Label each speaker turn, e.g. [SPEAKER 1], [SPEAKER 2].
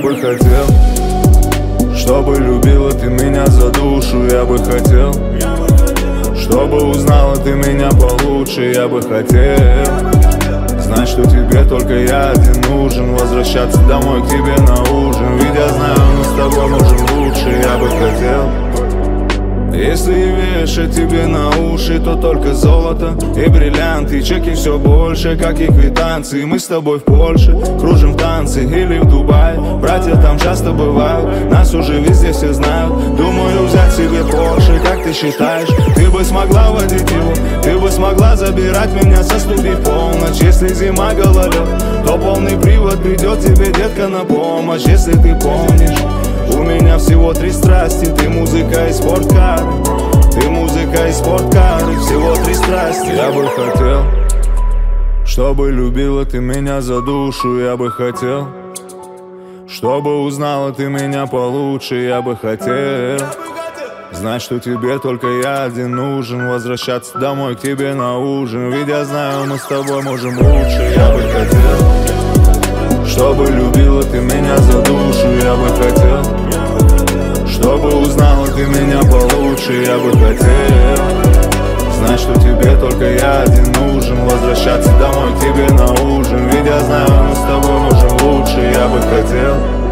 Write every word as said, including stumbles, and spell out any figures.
[SPEAKER 1] бы хотел, чтобы любила ты меня за душу. Я бы хотел, чтобы узнала ты меня получше. Я бы хотел знать, что тебе только я один нужен. Возвращаться домой к тебе на ужин, ведь я знаю, мы с тобой можем лучше. Я бы хотел, если вешать тебе на уши, то только золото и бриллианты. Чеки все больше, как и квитанции. Мы с тобой в Польше кружим в танцы или в Дубае. Братья там часто бывают, нас уже везде все знают. Думаю взять себе Порше, как ты считаешь? Ты бы смогла водить его, ты бы смогла забирать меня со студии в полночь. Если зима гололед, то полный привод придет тебе, детка, на помощь. Если ты помнишь, у меня всего три страсти. Ты музыка и спорткары, ты музыка и спорткары. Всего три страсти. Я бы хотел, чтобы любила ты меня за душу. Я бы хотел, чтобы узнала ты меня получше. Я бы хотел знать, что тебе только я один нужен. Возвращаться домой к тебе на ужин, ведь я знаю, мы с тобой можем лучше. Я бы хотел, чтобы любила ты меня за душу. Я бы хотел, чтобы узнала ты меня получше. Я бы хотел знать, что тебе только я один нужен. Возвращаться домой к тебе на ужин, ведь я знаю, мы с тобой можем лучше. Я бы хотел.